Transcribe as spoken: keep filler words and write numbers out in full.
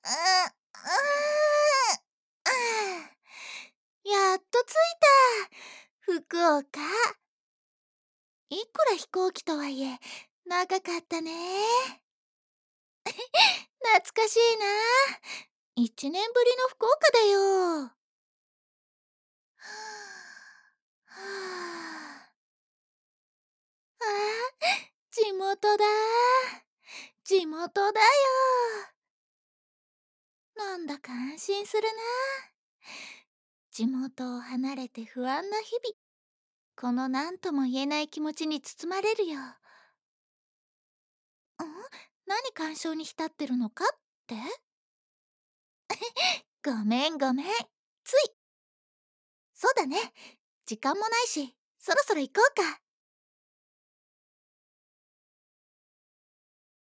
あ、あーやっと着いた。福岡。いくら飛行機とはいえ、長かったね。懐かしいな。一年ぶりの福岡だよ。はあ、ああ、地元だ。地元だよ。なんだか安心するな。地元を離れて不安な日々。この何とも言えない気持ちに包まれるよ。ん？何感傷に浸ってるのかって？ごめんごめん。つい。そうだね。時間もないし、そろそろ行こうか。